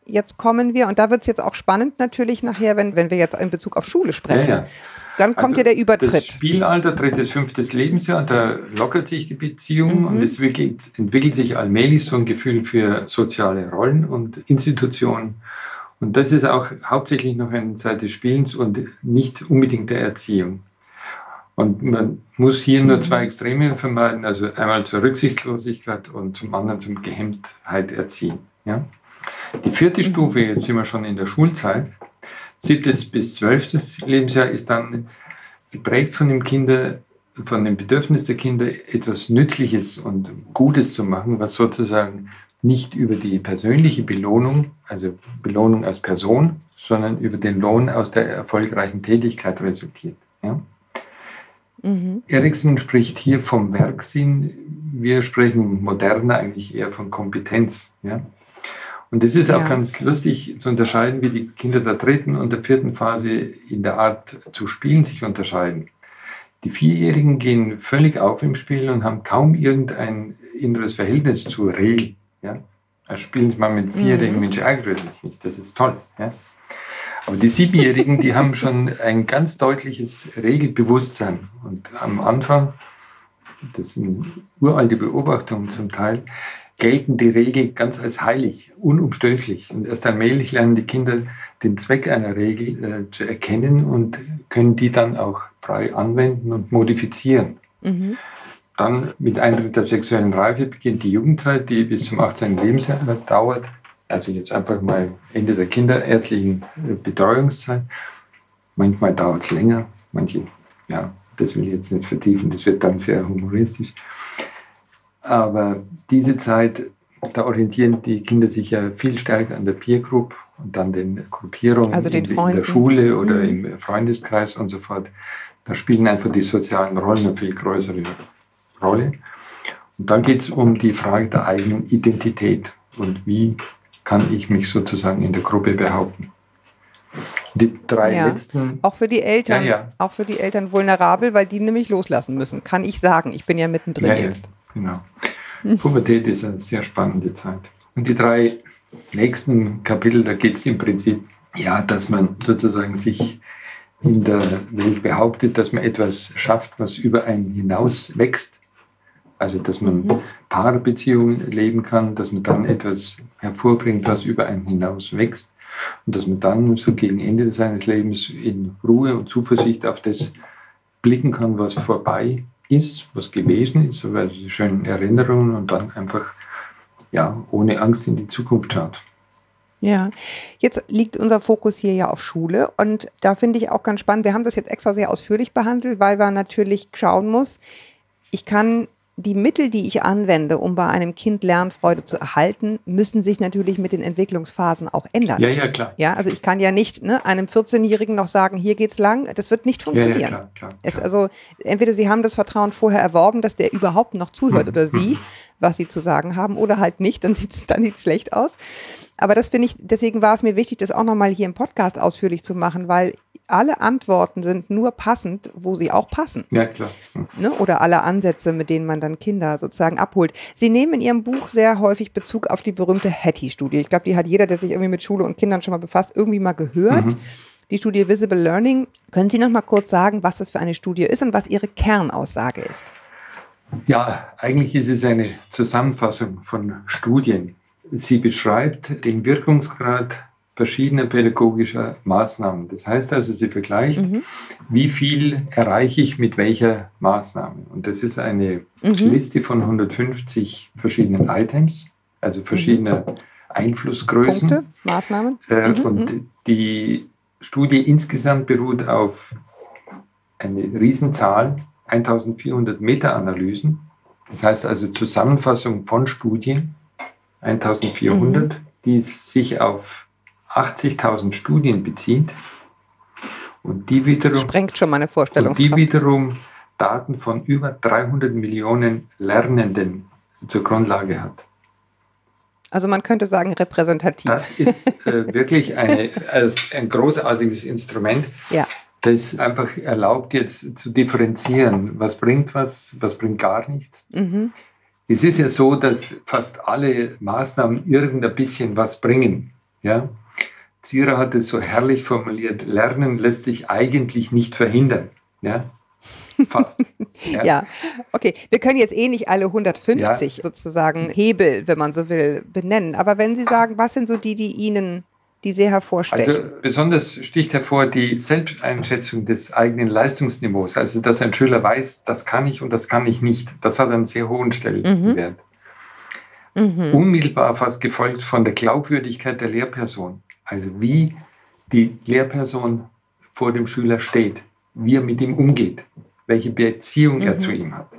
jetzt kommen wir, und da wird es jetzt auch spannend natürlich nachher, wenn, wenn wir jetzt in Bezug auf Schule sprechen. Ja, ja. Dann kommt also ja der Übertritt. Das Spielalter, drittes, fünftes Lebensjahr, da lockert sich die Beziehung mhm. und es entwickelt, entwickelt sich allmählich so ein Gefühl für soziale Rollen und Institutionen. Und das ist auch hauptsächlich noch eine Zeit des Spielens und nicht unbedingt der Erziehung. Und man muss hier nur zwei Extreme vermeiden, also einmal zur Rücksichtslosigkeit und zum anderen zum Gehemmtheit erziehen. Ja? Die vierte Stufe, jetzt sind wir schon in der Schulzeit, siebtes bis zwölftes Lebensjahr ist dann geprägt von dem Kinder, von dem Bedürfnis der Kinder, etwas Nützliches und Gutes zu machen, was sozusagen nicht über die persönliche Belohnung, also Belohnung als Person, sondern über den Lohn aus der erfolgreichen Tätigkeit resultiert. Ja? Mhm. Erikson spricht hier vom Werksinn, wir sprechen moderner eigentlich eher von Kompetenz. Ja? Und es ist auch ja. ganz lustig zu unterscheiden, wie die Kinder der dritten und der vierten Phase in der Art zu spielen sich unterscheiden. Die Vierjährigen gehen völlig auf im Spiel und haben kaum irgendein inneres Verhältnis zur Regel. Ja? Also spielen sie mal mit Vierjährigen, mhm. Mensch, ärgert mich nicht, das ist toll. Ja? Aber die Siebenjährigen, die haben schon ein ganz deutliches Regelbewusstsein. Und am Anfang, das sind uralte Beobachtungen zum Teil, gelten die Regeln ganz als heilig, unumstößlich. Und erst allmählich lernen die Kinder den Zweck einer Regel äh, zu erkennen und können die dann auch frei anwenden und modifizieren. Mhm. Dann mit Eintritt der sexuellen Reife beginnt die Jugendzeit, die bis zum achtzehnten Lebensjahr dauert. Also jetzt einfach mal Ende der kinderärztlichen Betreuungszeit. Manchmal dauert es länger, manche, ja, das will ich jetzt nicht vertiefen, das wird dann sehr humoristisch. Aber diese Zeit, da orientieren die Kinder sich ja viel stärker an der Peer Group und dann den Gruppierungen also den in, in der Schule oder mhm. im Freundeskreis und so fort. Da spielen einfach die sozialen Rollen eine viel größere Rolle. Und dann geht es um die Frage der eigenen Identität und wie kann ich mich sozusagen in der Gruppe behaupten. Die drei ja. letzten... Auch für die Eltern, ja, ja. auch für die Eltern vulnerabel, weil die nämlich loslassen müssen. Kann ich sagen, ich bin ja mittendrin ja, jetzt. Ja, genau. Pubertät ist eine sehr spannende Zeit. Und die drei nächsten Kapitel, da geht es im Prinzip, ja, dass man sozusagen sich in der Welt behauptet, dass man etwas schafft, was über einen hinaus wächst. Also, dass man mhm. Paarbeziehungen leben kann, dass man dann etwas hervorbringt, was über einen hinaus wächst. Und dass man dann so gegen Ende seines Lebens in Ruhe und Zuversicht auf das blicken kann, was vorbei ist, was gewesen ist, also die schönen Erinnerungen und dann einfach ja, ohne Angst in die Zukunft schaut. Ja, jetzt liegt unser Fokus hier ja auf Schule und da finde ich auch ganz spannend, wir haben das jetzt extra sehr ausführlich behandelt, weil man natürlich schauen muss, ich kann die Mittel, die ich anwende, um bei einem Kind Lernfreude zu erhalten, müssen sich natürlich mit den Entwicklungsphasen auch ändern. Ja, ja, klar. Ja, also ich kann ja nicht ne, einem vierzehnjährigen noch sagen, hier geht's lang, das wird nicht funktionieren. Ja, ja, klar, klar, klar. Es, also entweder Sie haben das Vertrauen vorher erworben, dass der überhaupt noch zuhört oder Sie, was Sie zu sagen haben, oder halt nicht, dann sieht's dann sieht's schlecht aus. Aber das finde ich, deswegen war es mir wichtig, das auch nochmal hier im Podcast ausführlich zu machen, weil alle Antworten sind nur passend, wo sie auch passen. Ja, klar. Hm. Ne? Oder alle Ansätze, mit denen man dann Kinder sozusagen abholt. Sie nehmen in Ihrem Buch sehr häufig Bezug auf die berühmte Hattie-Studie. Ich glaube, die hat jeder, der sich irgendwie mit Schule und Kindern schon mal befasst, irgendwie mal gehört. Mhm. Die Studie Visible Learning. Können Sie noch mal kurz sagen, was das für eine Studie ist und was Ihre Kernaussage ist? Ja, eigentlich ist es eine Zusammenfassung von Studien. Sie beschreibt den Wirkungsgrad verschiedener pädagogischer Maßnahmen. Das heißt also, sie vergleicht, mhm. wie viel erreiche ich mit welcher Maßnahme. Und das ist eine mhm. Liste von hundertfünfzig verschiedenen Items, also verschiedene mhm. Einflussgrößen. Punkte, Maßnahmen. Äh, mhm. und die Studie insgesamt beruht auf eine Riesenzahl, eintausendvierhundert Meta-Analysen. Das heißt also Zusammenfassung von Studien, eintausendvierhundert, mhm. die sich auf achtzigtausend Studien bezieht und die wiederum, sprengt schon meine Vorstellungskraft. Und die wiederum Daten von über dreihundert Millionen Lernenden zur Grundlage hat. Also man könnte sagen repräsentativ. Das ist äh, wirklich eine, also ein großartiges Instrument, ja. das einfach erlaubt jetzt zu differenzieren, was bringt was, was bringt gar nichts. Mhm. Es ist ja so, dass fast alle Maßnahmen irgendein bisschen was bringen. Ja? Zierer hat es so herrlich formuliert, Lernen lässt sich eigentlich nicht verhindern. Ja? Fast. Ja. ja, okay. Wir können jetzt eh nicht alle hundertfünfzig ja. sozusagen Hebel, wenn man so will, benennen. Aber wenn Sie sagen, was sind so die, die Ihnen, die sehr hervorstechen? Also besonders sticht hervor die Selbsteinschätzung des eigenen Leistungsniveaus. Also dass ein Schüler weiß, das kann ich und das kann ich nicht. Das hat einen sehr hohen Stellenwert. Mhm. Mhm. Unmittelbar fast gefolgt von der Glaubwürdigkeit der Lehrperson. Also wie die Lehrperson vor dem Schüler steht, wie er mit ihm umgeht, welche Beziehung mhm. er zu ihm hat.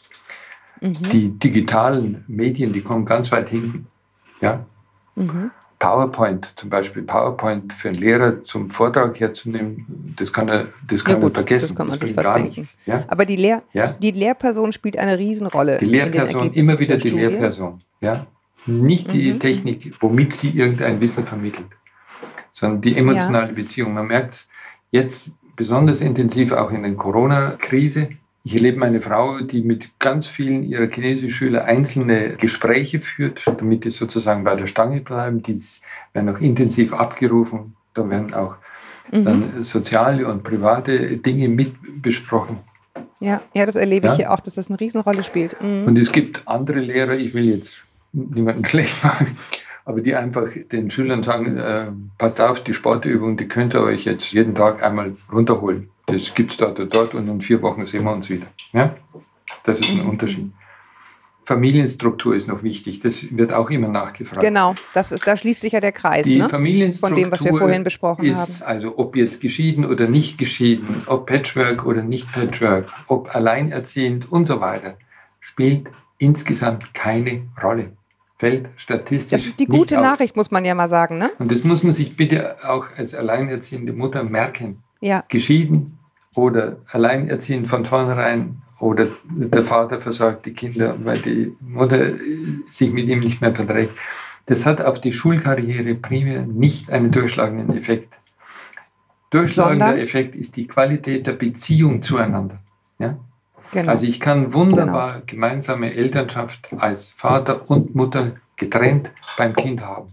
Mhm. Die digitalen Medien, die kommen ganz weit hinten. Ja? Mhm. PowerPoint zum Beispiel, PowerPoint für einen Lehrer zum Vortrag herzunehmen, das kann er, das kann ja, gut, er vergessen. Das kann man das sich gar nichts. Ja? Aber die, Lehr- ja? die Lehrperson spielt eine Riesenrolle. Die Lehrperson, immer wieder die Lehrperson. Ja? Nicht die mhm. Technik, womit sie irgendein Wissen vermittelt, sondern die emotionale ja. Beziehung. Man merkt es jetzt besonders intensiv auch in der Corona-Krise. Ich erlebe eine Frau, die mit ganz vielen ihrer Chinesisch-Schüler einzelne Gespräche führt, damit die sozusagen bei der Stange bleiben. Die werden auch intensiv abgerufen. Da werden auch mhm. dann soziale und private Dinge mit besprochen. Ja, ja, das erlebe ja? ich hier auch, dass das eine Riesenrolle spielt. Mhm. Und es gibt andere Lehrer, ich will jetzt niemanden schlecht machen, aber die einfach den Schülern sagen, äh, passt auf, die Sportübung, die könnt ihr euch jetzt jeden Tag einmal runterholen. Das gibt es dort und dort und in vier Wochen sehen wir uns wieder. Ja? Das ist ein mhm. Unterschied. Familienstruktur ist noch wichtig, das wird auch immer nachgefragt. Genau, das ist, da schließt sich ja der Kreis, die ne? Familienstruktur von dem, was wir vorhin besprochen ist, haben. Also ob jetzt geschieden oder nicht geschieden, ob Patchwork oder nicht Patchwork, ob alleinerziehend und so weiter, spielt insgesamt keine Rolle. Fällt statistisch Das ist die gute nicht Nachricht, auf. Muss man ja mal sagen. Ne? Und das muss man sich bitte auch als alleinerziehende Mutter merken. Ja. Geschieden oder alleinerziehend von vornherein oder der Vater versorgt die Kinder, weil die Mutter sich mit ihm nicht mehr verträgt. Das hat auf die Schulkarriere primär nicht einen durchschlagenden Effekt. Durchschlagender Sondern? Effekt ist die Qualität der Beziehung zueinander. Ja? Genau. Also ich kann wunderbar genau. gemeinsame Elternschaft als Vater und Mutter getrennt beim Kind haben.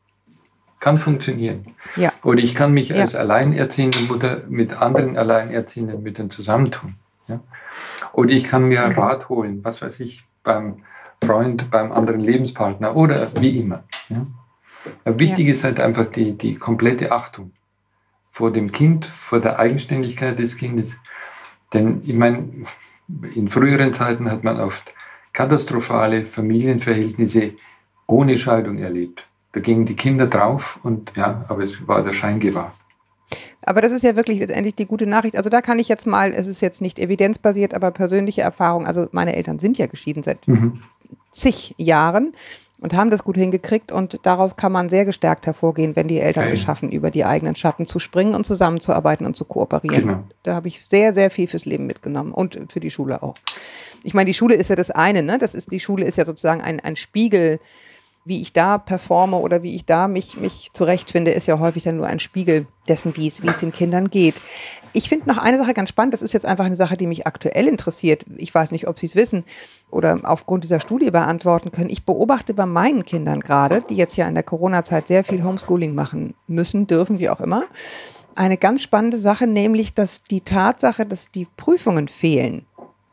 Kann funktionieren. Ja. Oder ich kann mich ja. als alleinerziehende Mutter mit anderen alleinerziehenden Müttern zusammentun. Ja? Oder ich kann mir mhm. Rat holen, was weiß ich, beim Freund, beim anderen Lebenspartner oder wie immer. Ja? Aber wichtig ja. ist halt einfach die, die komplette Achtung vor dem Kind, vor der Eigenständigkeit des Kindes. Denn ich meine, in früheren Zeiten hat man oft katastrophale Familienverhältnisse ohne Scheidung erlebt. Da gingen die Kinder drauf und ja, aber es war der Schein gewahrt. Aber das ist ja wirklich letztendlich die gute Nachricht. Also da kann ich jetzt mal, es ist jetzt nicht evidenzbasiert, aber persönliche Erfahrung, also meine Eltern sind ja geschieden seit mhm. zig Jahren und haben das gut hingekriegt und daraus kann man sehr gestärkt hervorgehen, wenn die Eltern okay. es schaffen, über die eigenen Schatten zu springen und zusammenzuarbeiten und zu kooperieren. Genau. Da habe ich sehr, sehr viel fürs Leben mitgenommen und für die Schule auch. Ich meine, die Schule ist ja das eine, ne? Das ist, die Schule ist ja sozusagen ein, ein Spiegel, wie ich da performe oder wie ich da mich, mich zurechtfinde, ist ja häufig dann nur ein Spiegel dessen, wie es, wie es den Kindern geht. Ich finde noch eine Sache ganz spannend, das ist jetzt einfach eine Sache, die mich aktuell interessiert. Ich weiß nicht, ob Sie es wissen oder aufgrund dieser Studie beantworten können. Ich beobachte bei meinen Kindern gerade, die jetzt ja in der Corona-Zeit sehr viel Homeschooling machen müssen, dürfen, wie auch immer, eine ganz spannende Sache, nämlich, dass die Tatsache, dass die Prüfungen fehlen,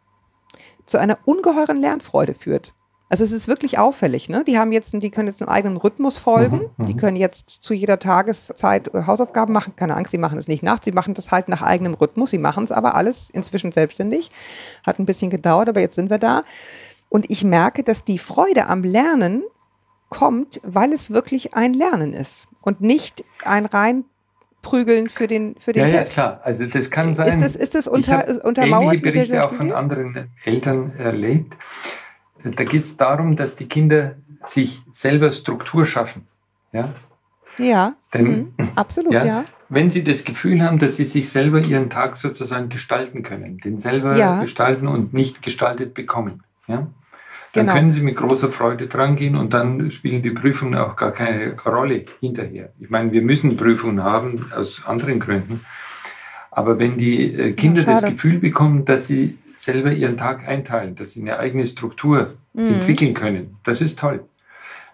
zu einer ungeheuren Lernfreude führt. Also es ist wirklich auffällig, ne? Die haben jetzt, die können jetzt einem eigenen Rhythmus folgen, mhm, die können jetzt zu jeder Tageszeit Hausaufgaben machen, keine Angst, sie machen es nicht nachts, sie machen das halt nach eigenem Rhythmus, sie machen es aber alles inzwischen selbstständig, hat ein bisschen gedauert, aber jetzt sind wir da und ich merke, dass die Freude am Lernen kommt, weil es wirklich ein Lernen ist und nicht ein rein Prügeln für den, für den ja, Test. Ja, klar. Also das kann sein. Ist das, ist das unter, untermauert? Ähnliche Berichte auch von anderen Eltern erlebt. Da geht es darum, dass die Kinder sich selber Struktur schaffen. Ja, ja Denn, mh, absolut, ja, ja. Wenn sie das Gefühl haben, dass sie sich selber ihren Tag sozusagen gestalten können, den selber ja. gestalten und nicht gestaltet bekommen, ja, dann genau. können sie mit großer Freude dran gehen und dann spielen die Prüfungen auch gar keine Rolle hinterher. Ich meine, wir müssen Prüfungen haben aus anderen Gründen, aber wenn die äh, Kinder ja, das Gefühl bekommen, dass sie selber ihren Tag einteilen, dass sie eine eigene Struktur mhm. entwickeln können. Das ist toll.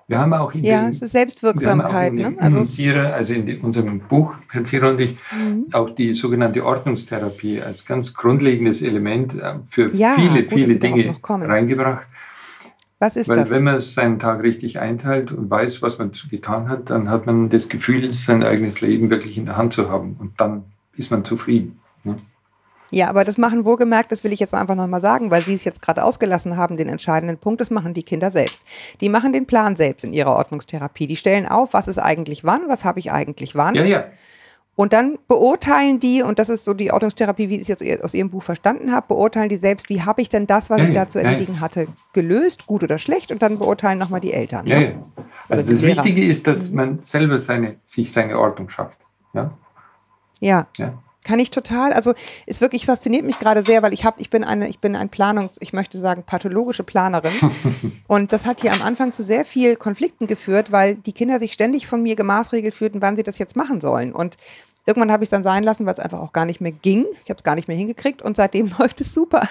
Wir haben auch in, ja, den, es ist Selbstwirksamkeit. wir haben auch in, ne? Also Erzieher, also in die, unserem Buch Erzieher und ich, mhm. auch die sogenannte Ordnungstherapie als ganz grundlegendes Element für ja, viele, gut, viele Dinge reingebracht. Was ist Weil das? wenn man seinen Tag richtig einteilt und weiß, was man getan hat, dann hat man das Gefühl, sein eigenes Leben wirklich in der Hand zu haben. Und dann ist man zufrieden. Ne? Ja, aber das machen wohlgemerkt, das will ich jetzt einfach nochmal sagen, weil Sie es jetzt gerade ausgelassen haben, den entscheidenden Punkt, das machen die Kinder selbst. Die machen den Plan selbst in ihrer Ordnungstherapie. Die stellen auf, was ist eigentlich wann, was habe ich eigentlich wann. Ja, ja. Und dann beurteilen die, und das ist so die Ordnungstherapie, wie ich es jetzt aus Ihrem Buch verstanden habe, beurteilen die selbst, wie habe ich denn das, was ja, ich da zu erledigen ja. hatte, gelöst, gut oder schlecht, und dann beurteilen nochmal die Eltern. Ja, ne? ja. Also das Lehrer. Wichtige ist, dass mhm. man selber seine, sich seine Ordnung schafft. Ja. Ja. ja. Kann ich total, also ist wirklich, fasziniert mich gerade sehr, weil ich habe, ich bin eine, ich bin ein Planungs, ich möchte sagen, pathologische Planerin. Und das hat hier am Anfang zu sehr viel Konflikten geführt, weil die Kinder sich ständig von mir gemaßregelt fühlten, wann sie das jetzt machen sollen. Und irgendwann habe ich es dann sein lassen, weil es einfach auch gar nicht mehr ging. Ich habe es gar nicht mehr hingekriegt und seitdem läuft es super.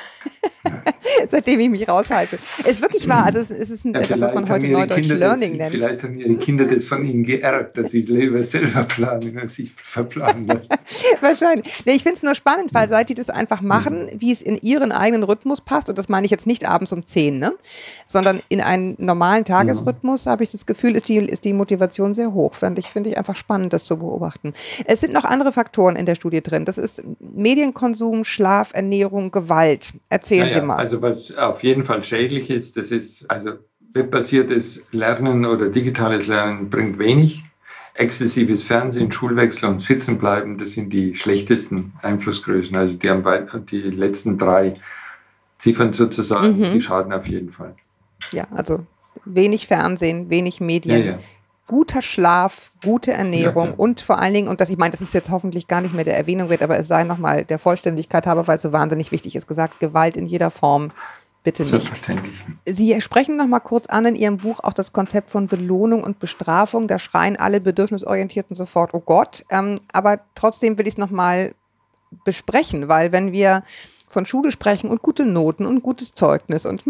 Seitdem ich mich raushalte. Es ist wirklich wahr. Also es, es ist ein, ja, etwas, was man heute Neudeutsch Learning das, nennt. Vielleicht haben Ihre Kinder das von Ihnen geerbt, dass sie lieber selber planen, als sich verplanen lassen. Wahrscheinlich. Nee, ich finde es nur spannend, weil seit die das einfach machen, wie es in ihren eigenen Rhythmus passt, und das meine ich jetzt nicht abends um zehn, ne? sondern in einen normalen Tagesrhythmus, habe ich das Gefühl, ist die, ist die Motivation sehr hoch. Finde ich, finde ich einfach spannend, das zu beobachten. Es sind noch andere Faktoren in der Studie drin. Das ist Medienkonsum, Schlaf, Ernährung, Gewalt. Erzählen naja, Sie mal. Also was auf jeden Fall schädlich ist, das ist, also webbasiertes Lernen oder digitales Lernen bringt wenig. Exzessives Fernsehen, Schulwechsel und Sitzenbleiben, das sind die schlechtesten Einflussgrößen. Also die, haben weit, die letzten drei Ziffern sozusagen, mhm. die schaden auf jeden Fall. Ja, also wenig Fernsehen, wenig Medien. Ja, ja. Guter Schlaf, gute Ernährung ja, ja. und vor allen Dingen, und das, ich meine, das ist jetzt hoffentlich gar nicht mehr der Erwähnung wert, aber es sei nochmal der Vollständigkeit halber, weil es so wahnsinnig wichtig ist, gesagt, Gewalt in jeder Form, bitte nicht. Selbstverständlich. Sie sprechen nochmal kurz an in Ihrem Buch auch das Konzept von Belohnung und Bestrafung, da schreien alle Bedürfnisorientierten sofort, oh Gott, ähm, aber trotzdem will ich es nochmal besprechen, weil wenn wir von Schule sprechen und gute Noten und gutes Zeugnis und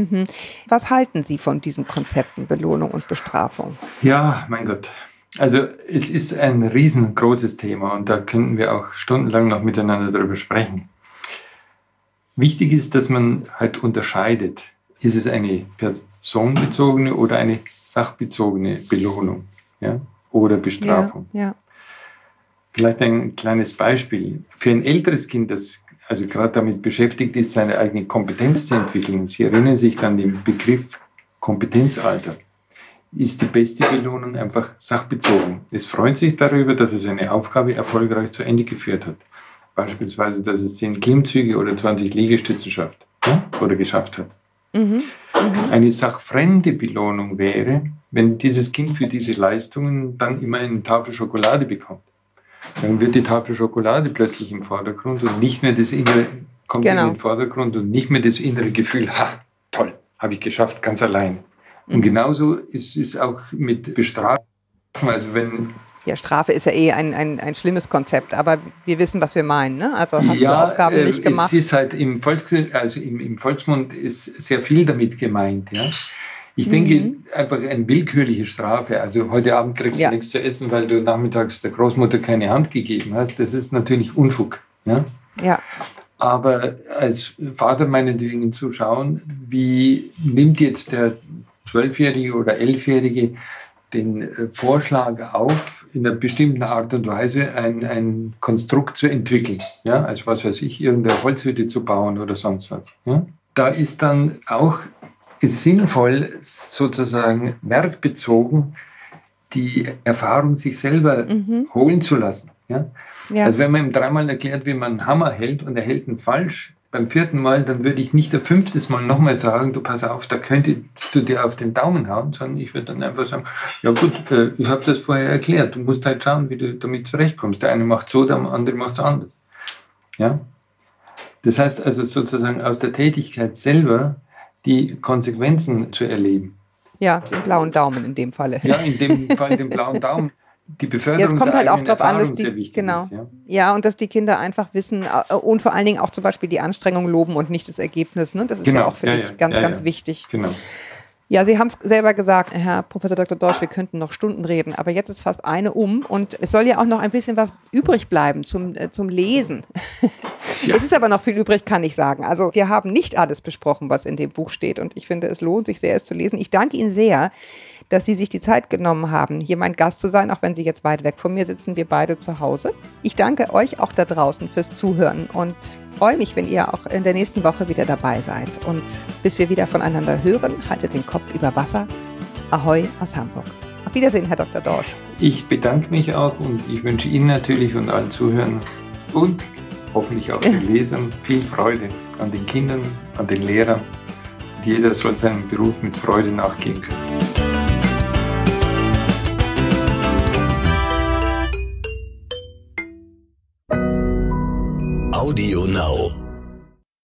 was halten Sie von diesen Konzepten Belohnung und Bestrafung? Ja, mein Gott. Also es ist ein riesengroßes Thema und da könnten wir auch stundenlang noch miteinander darüber sprechen. Wichtig ist, dass man halt unterscheidet. Ist es eine personenbezogene oder eine sachbezogene Belohnung, ja? Oder Bestrafung? Ja, ja. Vielleicht ein kleines Beispiel. Für ein älteres Kind, das also gerade damit beschäftigt ist, seine eigene Kompetenz zu entwickeln. Sie erinnern sich an den Begriff Kompetenzalter. Ist die beste Belohnung einfach sachbezogen. Es freut sich darüber, dass es eine Aufgabe erfolgreich zu Ende geführt hat. Beispielsweise, dass es zehn Klimmzüge oder zwanzig Liegestützen schafft, ja? oder geschafft hat. Mhm. Mhm. Eine sachfremde Belohnung wäre, wenn dieses Kind für diese Leistungen dann immer eine Tafel Schokolade bekommt. Dann wird die Tafel Schokolade plötzlich im Vordergrund und nicht mehr das innere, kommt genau. in den Vordergrund und nicht mehr das innere Gefühl, ha, toll, habe ich geschafft, ganz allein. Mhm. Und genauso ist es auch mit Bestrafung. Also wenn ja, Strafe ist ja eh ein, ein, ein schlimmes Konzept, aber wir wissen, was wir meinen, ne? Also hast ja, du Aufgaben äh, nicht gemacht? Es ist halt im, Volks, also im, im Volksmund ist sehr viel damit gemeint, ja. Ich denke, mhm. einfach eine willkürliche Strafe. Also heute Abend kriegst ja. du nichts zu essen, weil du nachmittags der Großmutter keine Hand gegeben hast. Das ist natürlich Unfug. Ja? Ja. Aber als Vater meinetwegen zu schauen, wie nimmt jetzt der Zwölfjährige oder Elfjährige den Vorschlag auf, in einer bestimmten Art und Weise ein, ein Konstrukt zu entwickeln. Ja? Also was weiß ich, irgendeine Holzhütte zu bauen oder sonst was. Ja? Da ist dann auch ist sinnvoll, sozusagen werkbezogen die Erfahrung sich selber mhm. holen zu lassen. Ja? Ja. Also wenn man ihm dreimal erklärt, wie man einen Hammer hält und er hält ihn falsch, beim vierten Mal, dann würde ich nicht ein fünftes Mal nochmal sagen, du pass auf, da könntest du dir auf den Daumen hauen, sondern ich würde dann einfach sagen, ja gut, äh, ich habe das vorher erklärt, du musst halt schauen, wie du damit zurechtkommst. Der eine macht so, der andere macht es anders. Ja? Das heißt also sozusagen aus der Tätigkeit selber die Konsequenzen zu erleben. Ja, den blauen Daumen in dem Falle. Ja, in dem Fall den blauen Daumen. Die Beförderung Jetzt kommt der halt auch drauf an, dass die, die, genau, ist, ja. ja, und dass die Kinder einfach wissen und vor allen Dingen auch zum Beispiel die Anstrengung loben und nicht das Ergebnis. Ne? Das ist genau. ja auch für ja, dich ja. ganz, ja, ganz ja. wichtig. Genau. Ja, Sie haben es selber gesagt, Herr Professor Doktor Dorsch, wir könnten noch Stunden reden, aber jetzt ist fast eine um und es soll ja auch noch ein bisschen was übrig bleiben zum, äh, zum Lesen. Ja. Es ist aber noch viel übrig, kann ich sagen. Also wir haben nicht alles besprochen, was in dem Buch steht und ich finde, es lohnt sich sehr, es zu lesen. Ich danke Ihnen sehr, dass Sie sich die Zeit genommen haben, hier mein Gast zu sein, auch wenn Sie jetzt weit weg von mir sitzen, wir beide zu Hause. Ich danke euch auch da draußen fürs Zuhören und freue mich, wenn ihr auch in der nächsten Woche wieder dabei seid. Und bis wir wieder voneinander hören, haltet den Kopf über Wasser. Ahoi aus Hamburg. Auf Wiedersehen, Herr Doktor Dorsch. Ich bedanke mich auch und ich wünsche Ihnen natürlich und allen Zuhörern und hoffentlich auch den Lesern viel Freude an den Kindern, an den Lehrern. Und jeder soll seinem Beruf mit Freude nachgehen können. Audio Now.